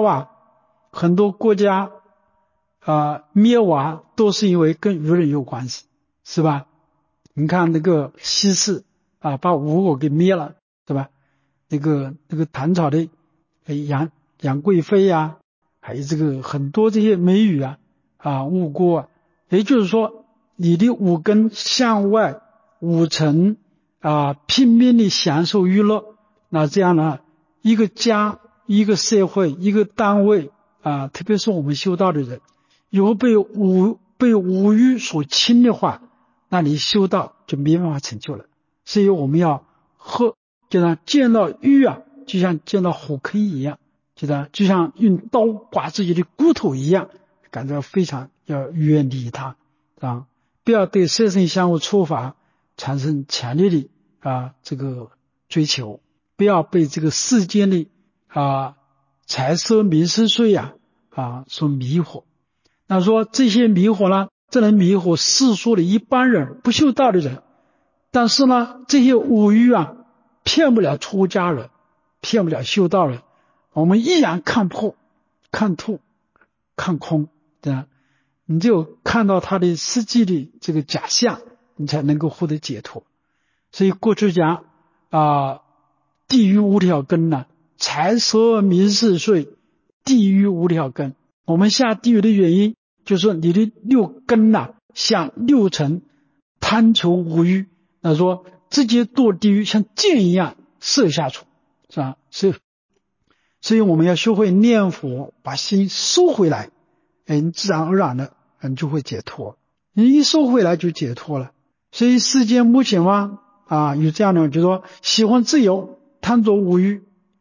灭亡都是因为跟愚人有关系，是吧？你看那个西氏把吴国给灭了，是吧？那个唐朝的杨贵妃啊，还有这个很多这些美女无辜也就是说你的五根向外五尘拼命的享受娱乐，那这样呢，一个家一个社会一个单位特别是我们修道的人，如果被五欲所侵的话，那你修道就没办法成就了。所以我们要就像见到欲就像见到火坑一样，就像用刀刮自己的骨头一样，感到非常要远离它不要对色声香味触法产生强烈的这个追求，不要被这个世间的财色名食睡所迷惑。那说这些迷惑呢，这能迷惑世俗的一般人，不修道的人，但是呢这些五欲骗不了出家人，骗不了修道人，我们依然看破看透看空，对吧？你只有看到他的实际的这个假象，你才能够获得解脱。所以过去讲地狱五条根财色名食睡，地狱五条根。我们下地狱的原因就是说你的六根像六尘贪求五欲，那说直接堕地狱像箭一样射下去，是吧？所以我们要学会念佛，把心收回来，你自然而然的你就会解脱，你一收回来就解脱了。所以世间目前有这样的，就是说喜欢自由，贪着五欲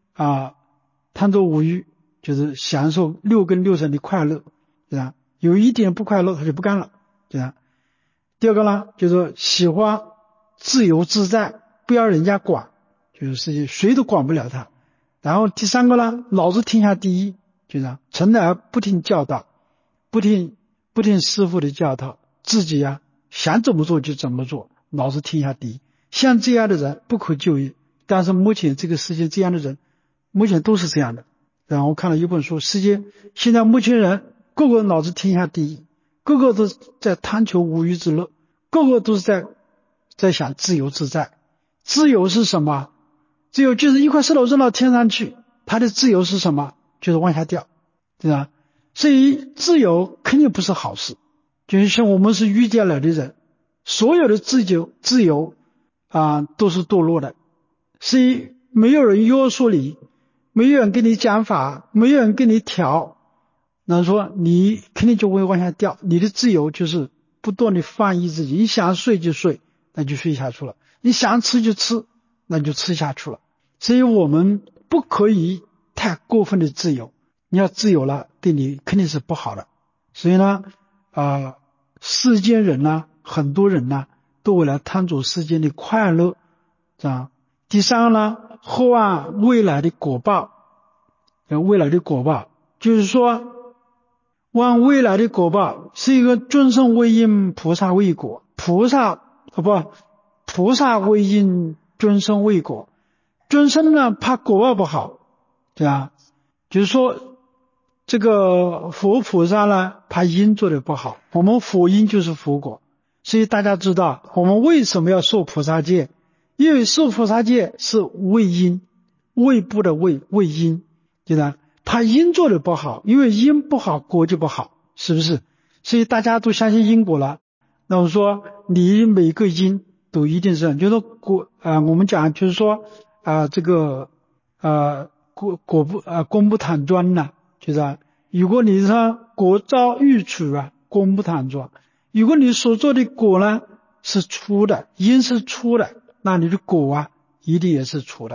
就是享受六根六尘的快乐，对吧？有一点不快乐他就不干了，对吧？第二个呢，就是说喜欢自由自在，不要人家管，就是谁都管不了他。然后第三个呢，老子天下第一，就这样，从来不听教导，不听师父的教导，自己想怎么做就怎么做，老子天下第一。像这样的人不可救药，但是目前这个世界这样的人目前都是这样的。然后我看了一本书，世界现在目前人个个脑子天下第一，个个都在贪求五欲之乐，个个都是在想自由自在。自由是什么？自由就是一块石头扔到天上去，它的自由是什么？就是往下掉，对吧？所以自由肯定不是好事。就是像我们是瑜伽来的人，所有的自由都是堕落的。所以没有人约束你，没有人跟你讲法，没有人跟你调，那说你肯定就会往下掉。你的自由就是不断的放逸自己，你想睡就睡，那就睡下去了；你想吃就吃，那就吃下去了。所以我们不可以太过分的自由，你要自由了，对你肯定是不好的。所以呢世间人很多人都为了贪着世间的快乐，这样。第三个呢，厚望未来的果报，就是说望未来的果报是一个众生为因，菩萨为果，菩萨为因，众生为果。众生呢怕果报不好，对吧？就是说这个佛菩萨呢怕因做的不好，我们佛因就是佛果。所以大家知道我们为什么要受菩萨戒，因为受菩萨戒是为因，为不的为因，对吧？怕因做的不好，因为因不好果就不好，是不是？所以大家都相信因果了，那我说你每个因都一定是，就是说我们讲就是说这个功不坦专就是如果你说果招欲取功不坦专，如果你所做的果呢是粗的，因是粗的，那你的果一定也是粗的。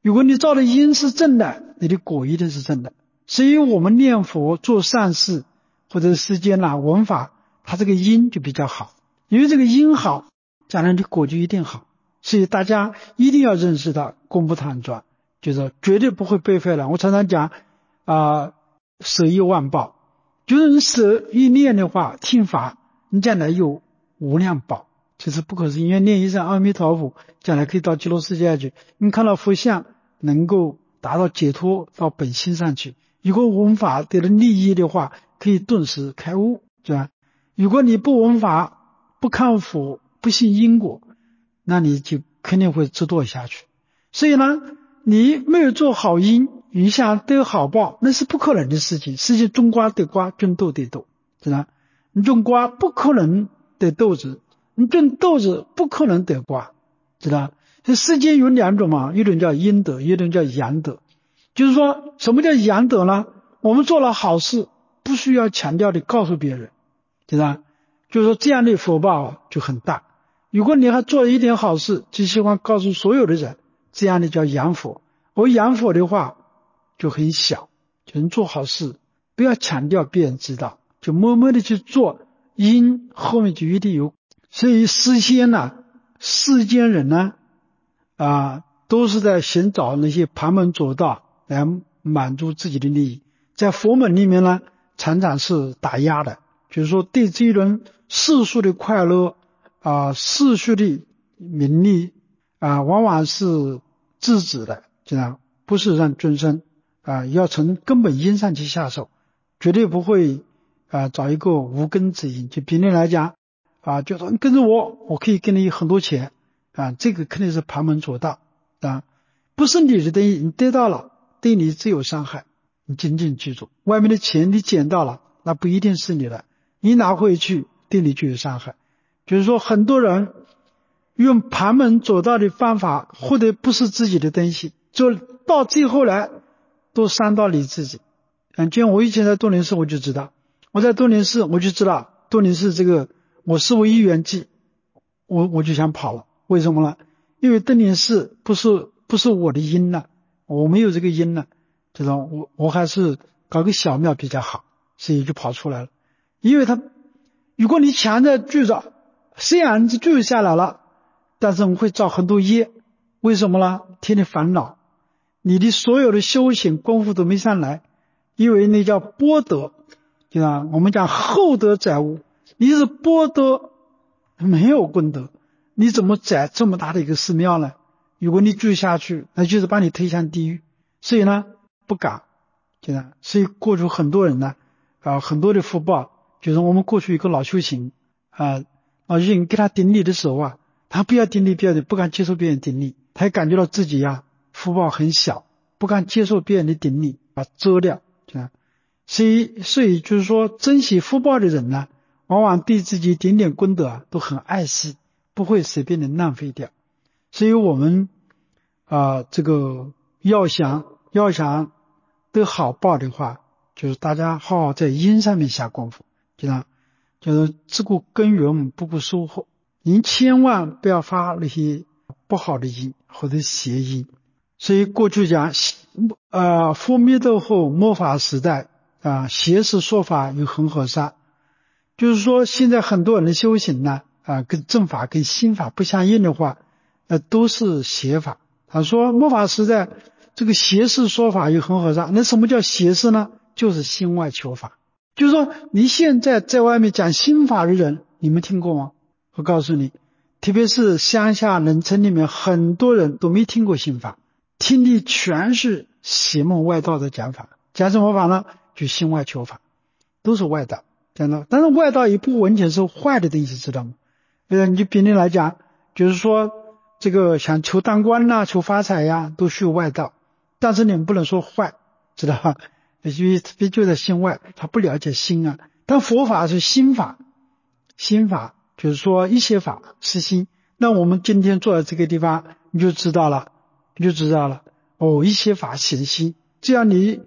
如果你造的因是正的，你的果一定是正的。所以我们念佛做善事或者世间闻法，它这个因就比较好，因为这个因好，将来的果就一定好。所以大家一定要认识到功不坦转，就是绝对不会被废了。我常常讲舍一万报，就是你舍一念的话，听法你将来有无量报，这是不可思议。因为念一声阿弥陀佛，将来可以到极乐世界去，你看到佛像能够达到解脱，到本心上去。如果闻法得了利益的话，可以顿时开悟，是吧？如果你不闻法，不看佛，不信因果，那你就肯定会折堕下去。所以呢，你没有做好因，你想得好报，那是不可能的事情。世界种瓜得瓜，种豆得豆，是吧？你种瓜不可能得豆子，你种豆子不可能得瓜，知道？这世间有两种嘛，一种叫阴德，一种叫阳德。就是说什么叫阳德呢？我们做了好事，不需要强调的告诉别人，知道？就是说这样的福报就很大。如果你还做一点好事，就希望告诉所有的人，这样的叫阳佛。而阳佛的话就很小，就是做好事不要强调别人知道，就默默的去做，因后面就一定有。所以世间人呢都是在寻找那些旁门左道来满足自己的利益。在佛门里面呢，常常是打压的，就是说对这一轮世俗的快乐世俗的名利往往是制止的，这样不是让众生要从根本因上去下手，绝对不会找一个无根之因。就比例来讲就说你跟着我可以给你很多钱这个肯定是旁门左道不是你的东西，你得到了对你只有伤害。你紧紧记住，外面的钱你捡到了，那不一定是你的，你拿回去对你就有伤害。就是说很多人用旁门左道的方法获得不是自己的东西，就到最后来都伤到你自己。就像我以前在多林寺，我就知道，我在多林寺我就知道多林寺这个我视为一元寂，我就想跑了。为什么呢？因为多林寺不是我的因了，我没有这个因了，这种我还是搞个小庙比较好，所以就跑出来了。因为如果你强在住着，虽然住下来了，但是我们会造很多业。为什么呢？天天烦恼，你的所有的修行功夫都没上来，因为那叫剥德，对吧？我们讲厚德载物，你是剥德没有功德，你怎么载这么大的一个寺庙呢？如果你住下去，那就是把你推向地狱。所以呢不敢，对吧？所以过去很多人呢很多的福报，就是我们过去一个老修行人给他顶礼的时候他不要顶礼别人，不敢接受别人顶礼，他也感觉到自己福报很小，不敢接受别人的顶礼，把遮掉，这样。所以就是说珍惜福报的人呢，往往对自己点点功德都很爱惜，不会随便的浪费掉。所以我们这个要想得好报的话，就是大家好好在因上面下功夫，就是只顾耕耘不顾收获。您千万不要发那些不好的因或者邪因。所以过去讲佛灭度后末法时代邪事说法与恒河沙，就是说现在很多人的修行呢跟正法跟心法不相应的话都是邪法。他说末法时代这个邪事说法与恒河沙，那什么叫邪事呢？就是心外求法。就是说你现在在外面讲心法的人，你们听过吗？我告诉你，特别是乡下农村里面很多人都没听过心法，听的全是邪门外道的讲法。讲什么法呢？就心外求法，都是外道，讲到。但是外道也不完全是坏的东西，知道吗？你就比例来讲，就是说这个想求当官求发财都需要外道，但是你们不能说坏，知道吧？因为特别就在心外，他不了解心但佛法是心法，心法就是说一切法是心。那我们今天坐在这个地方，你就知道了一切法显心。这样你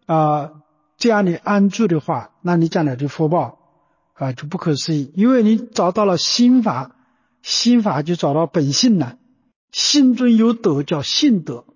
安住的话，那你将来的福报就不可思议。因为你找到了心法，心法就找到本性了。心中有德叫性德，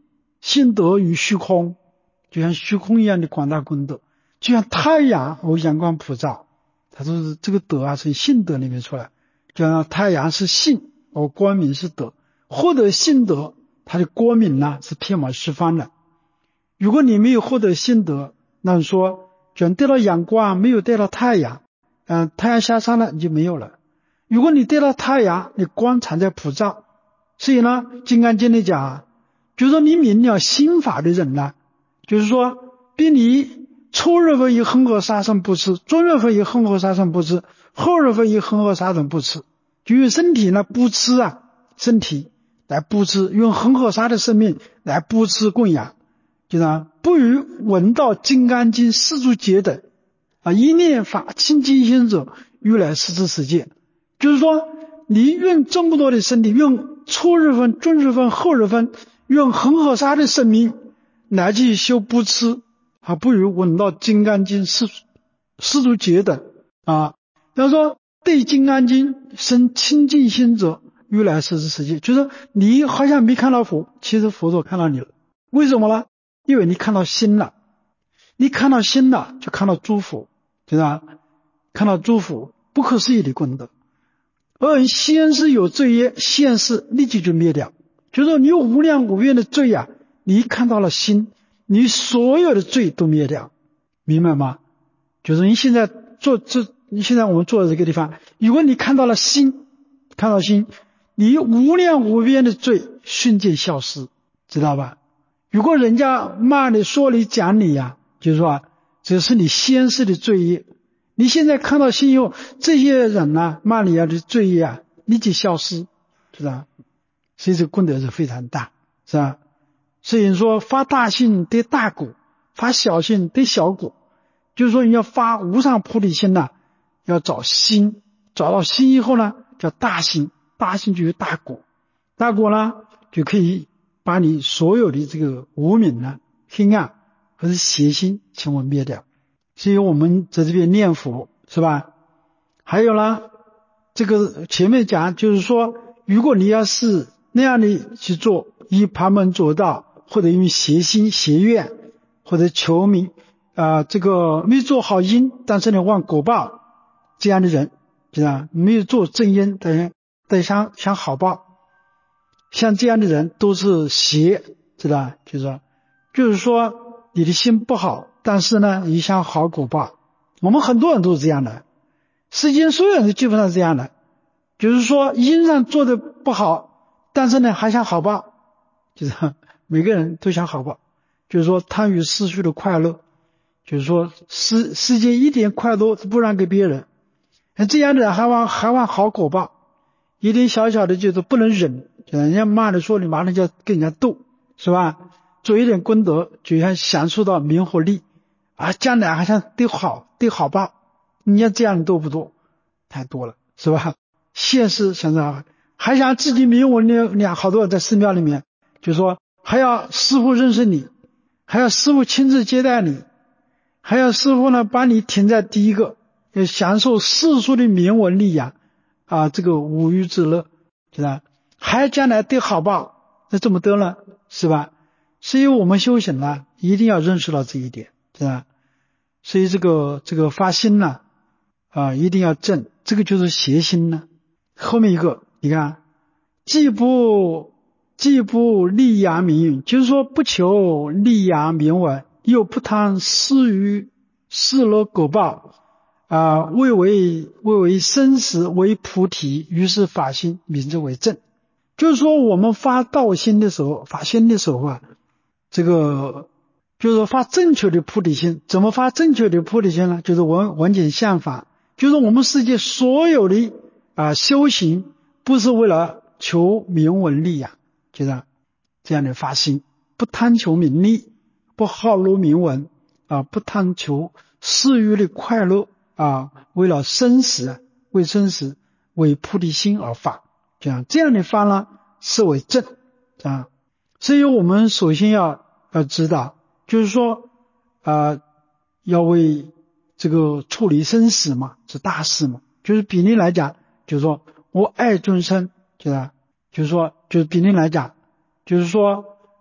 性德与虚空，就像虚空一样的广大功德，就像太阳和阳光普照，它说是这个德啊，从性德里面出来，就像太阳是性，而光明是德，获得性德，它的光明呢是遍满十方的。如果你没有获得性德，那说就像得到阳光没有得到太阳，太阳下山了你就没有了。如果你得到太阳，你光常在普照。所以呢，金刚经里讲，就是说你明了心法的人呢，就是说比你初日分以恒河沙僧不吃，中日分以恒河沙僧不吃，后日分以恒河沙僧不吃，就用身体呢布施啊，身体来布施，用恒河沙的生命来布施供养，就是不与闻道金刚经四诸劫等一念法清净心者，如来世之世界。就是说你用这么多的身体，用初日分、中日分、后日分，用恒河沙的生命来去修布施不与闻道金刚经四诸劫等要说对金刚经生清净心者，如来世之世界。就是你好像没看到佛，其实佛陀看到你了。为什么呢？因为你看到心了，你看到心了，就看到诸佛，对吧？看到诸佛不可思议的功德。而先是有罪业，现世立即就灭掉。就是说你有无量无边的罪啊，你看到了心，你所有的罪都灭掉，明白吗？就是你现在我们坐在这个地方，如果你看到了心，你无量无边的罪瞬间消失，知道吧？如果人家骂你说你讲你就是说这是你先世的罪业，你现在看到心以后，这些人骂你的罪业立即消失，是吧？所以这功德是非常大，是吧？所以说发大心得大果，发小心得小果。就是说你要发无上菩提心要找心，找到心以后叫大心，大心就有大果，大果就可以把你所有的这个无明黑暗或者邪心全部灭掉。所以我们在这边念佛，是吧？还有这个前面讲就是说，如果你要是那样的去做，以旁门左道，或者用邪心邪愿，或者求名这个没做好因，但是忘果报，这样的人，知道没有做正因，但想好报，像这样的人都是邪，知道？就是说你的心不好，但是你想好果报。我们很多人都是这样的，世间所有人基本上是这样的，就是说因上做的不好，但是还想好报，就是每个人都想好报，就是说贪于世俗的快乐，就是说世界一点快乐都不让给别人，这样的人还往好果报，一点小小的就是不能忍，人家骂你说你马上就要跟人家斗，是吧？做一点功德就想享受到名和利将来还想得好报，你看这样的多不多？太多了，是吧？现实想着还想自己名闻利，好多人在寺庙里面就说还要师父认识你，还要师父亲自接待你，还要师父把你停在第一个，要享受世俗的名闻利这个五欲之乐，是吧？还将来得好报，那怎么得了，是吧？所以我们修行一定要认识到这一点，是吧？所以这个发心一定要正，这个就是邪心后面一个你看，既不利养名誉，就是说不求利养名闻，又不贪施于世乐果报为为生死为菩提，于是法心名之为正。就是说我们发道心的时候，发心的时候这个就是说发正确的菩提心。怎么发正确的菩提心呢？就是闻解相法，就是我们世界所有的修行不是为了求名闻利就是这样的发心，不贪求名利，不好罗名闻不贪求世欲的快乐为了生死，为生死为菩提心而发，这样的发是为正所以我们首先要知道，就是说要为这个处理生死是大事就是比例来讲，就是说我爱众生，就是说就是比例来讲，就是说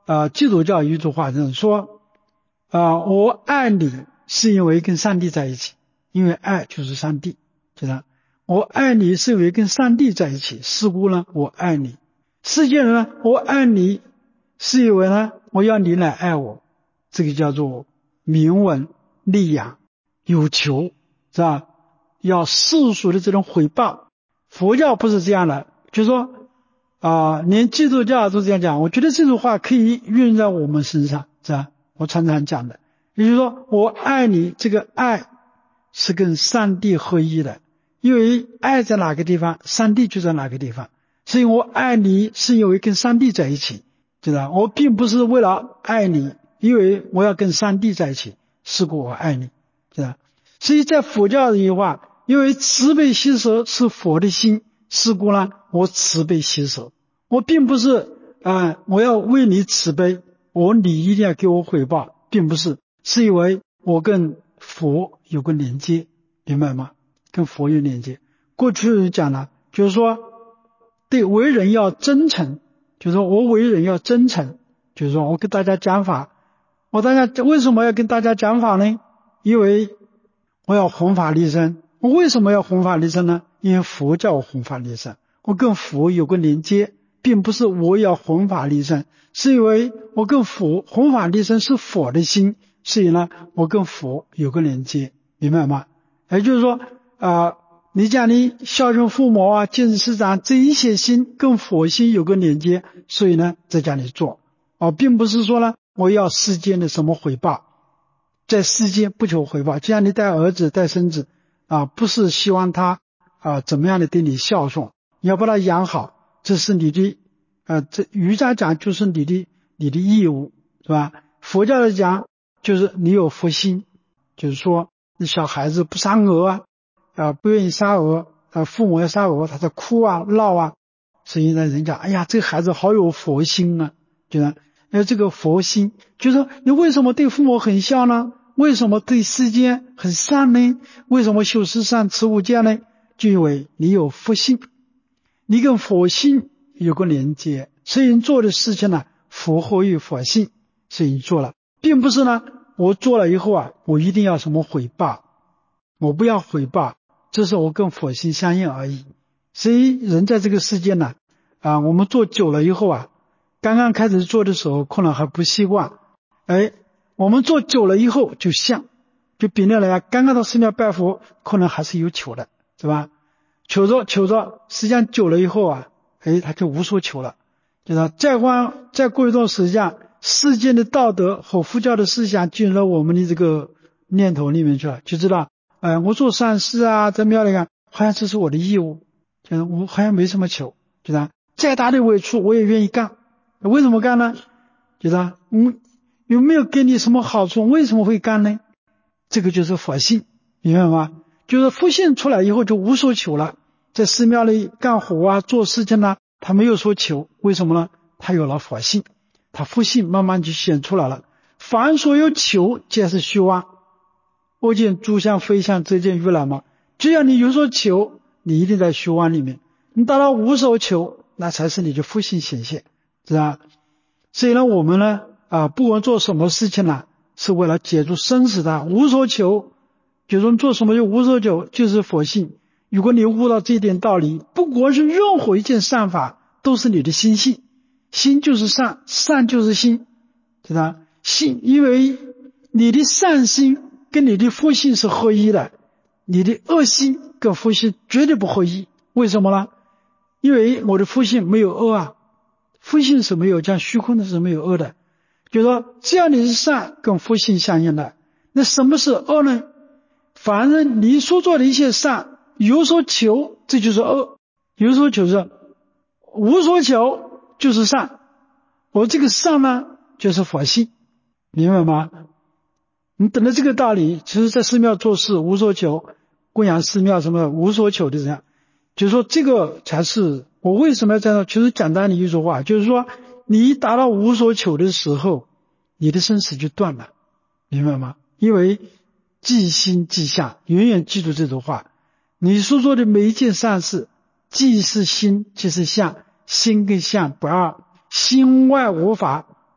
基督教有一句话就是说我爱你是因为跟上帝在一起，因为爱就是上帝，就这样。我爱你是因为跟上帝在一起，是故呢我爱你。世界人呢，我爱你是因为呢我要你来爱我，这个叫做名闻利养有求，是吧？要世俗的这种回报。佛教不是这样的，就是说连基督教都这样讲。我觉得这种话可以运用在我们身上，是吧？我常常讲的，也就是说我爱你，这个爱是跟上帝合一的，因为爱在哪个地方，上帝就在哪个地方。所以我爱你是因为跟上帝在一起，知道？我并不是为了爱你，因为我要跟上帝在一起，是故我爱你，知道？所以在佛教的一句话，因为慈悲喜舍是佛的心，是故呢我慈悲喜舍。我并不是我要为你慈悲，你一定要给我回报，并不是，是因为我跟佛有个连接，明白吗？跟佛有连接。过去讲了，就是说对为人要真诚，就是说我为人要真诚，就是说我跟大家讲法，为什么要跟大家讲法呢？因为我要弘法利生。我为什么要弘法利生呢？因为佛叫我弘法利生，我跟佛有个连接，并不是我要弘法利生，是因为我跟佛弘法利生是佛的心，所以呢我跟佛有个连接，明白吗？也就是说你讲你孝顺父母啊，敬事师长，这一些心跟佛心有个连接，所以呢在家里做并不是说呢我要世间的什么回报，在世间不求回报。就像你带儿子带孙子不是希望他怎么样的对你孝顺，你要把他养好，这是你的这儒家讲就是你的义务，是吧？佛教的讲就是你有福心，就是说你小孩子不杀鹅不愿意杀鹅父母要杀鹅，他在哭闹所以呢人讲哎呀这个孩子好有佛心啊，就是这个佛心，就是说你为什么对父母很孝呢？为什么对世间很善呢？为什么修十善持五戒呢？就因为你有福心，你跟佛心有个连接，所以你做的事情呢符合于佛性，所以你做了，并不是呢我做了以后我一定要什么回报，我不要回报，这是我跟佛性相应而已。所以人在这个世界呢我们做久了以后刚刚开始做的时候可能还不习惯，我们做久了以后就比那人刚刚到寺庙拜佛可能还是有求的，是吧？求着实际上久了以后他就无所求了，就是再过一段时间，世间的道德和佛教的思想进入了我们的这个念头里面去了，就知道我做善事在庙里看好像这是我的义务，就是我好像没什么求，就是再大的委屈我也愿意干。为什么干呢？就是有没有给你什么好处，为什么会干呢？这个就是佛性，明白吗？就是佛性出来以后就无所求了，在寺庙里干活做事情他没有所求，为什么呢？他有了佛性，他佛性慢慢就显出来了。凡所有求皆是虚妄，我见诸相非相则见如来嘛。只要你有所求，你一定在虚妄里面，你达到无所求，那才是你的佛性显现，是吧？所以呢我们呢不管做什么事情是为了解除生死的无所求，就是说做什么就无所求，就是佛性。如果你悟到这一点道理，不管是任何一件善法都是你的心性，心就是善，善就是心，知道心，因为你的善心跟你的佛性是合一的，你的恶心跟佛性绝对不合一。为什么呢？因为我的佛性没有恶佛性是没有，像虚空的是没有恶的，就是说只要你是善跟佛性相应的。那什么是恶呢？反正你所做的一些善有所求，这就是恶，有所求是无所求就是善，我这个善呢就是佛性，明白吗？你懂得这个道理，其实在寺庙做事无所求，供养寺庙什么无所求的这样，就是说这个才是我为什么要这样。其实简单的一句话就是说，你达到无所求的时候，你的生死就断了，明白吗？因为即心即相，永远记住这句话，你所做的每一件善事既是心即是相，心跟相不二，心外无法，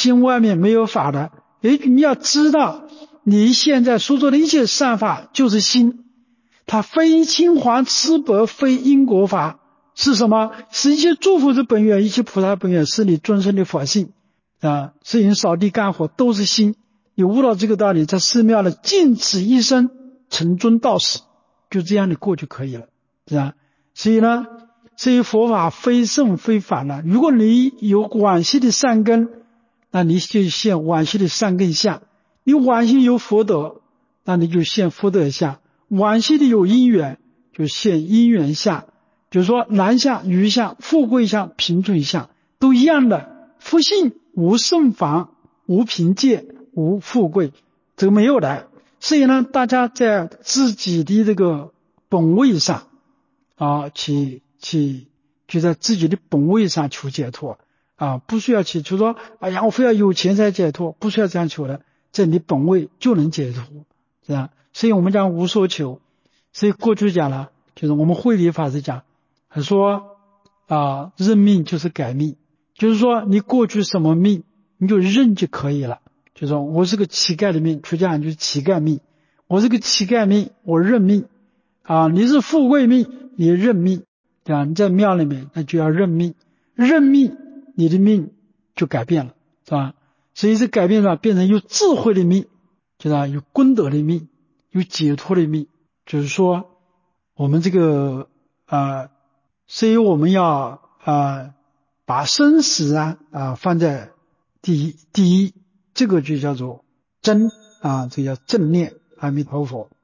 心外面没有法的。你要知道，你现在所做的一切善法就是心，它非青黄赤白，非因果法，是什么？是一切诸佛之本愿，一切菩萨本愿，是你众生的佛性啊。是因扫地干活都是心，你悟到这个道理，在寺庙里尽此一生成尊道士，就这样的过就可以了，是吧？所以呢，所以佛法非圣非反了。如果你有往昔的善根，那你就现往昔的善根相；你往昔有福德，那你就现福德相；往昔的有因缘，就现因缘相。就是说，男相、女相、富贵相、贫穷相都一样的。福性无圣法，无贫贱，无富贵，这个没有的。所以呢，大家在自己的这个本位上啊，就在自己的本位上求解脱啊，不需要去就说，哎呀，我非要有钱才解脱，不需要这样求的，在你本位就能解脱，这样。所以我们讲无所求。所以过去讲了，就是我们慧理法师讲，他说啊，认命就是改命，就是说你过去什么命，你就认就可以了。就是说我是个乞丐的命，出家人就是乞丐命，我是个乞丐命，我认命啊。你是富贵命，你认命，对吧？你在庙里面，那就要认命，认命，你的命就改变了，是吧？所以这改变了，变成有智慧的命，就是吧？有功德的命，有解脱的命。就是说，我们这个所以我们要把生死放在第一，这个就叫做真啊，这叫正念阿弥陀佛。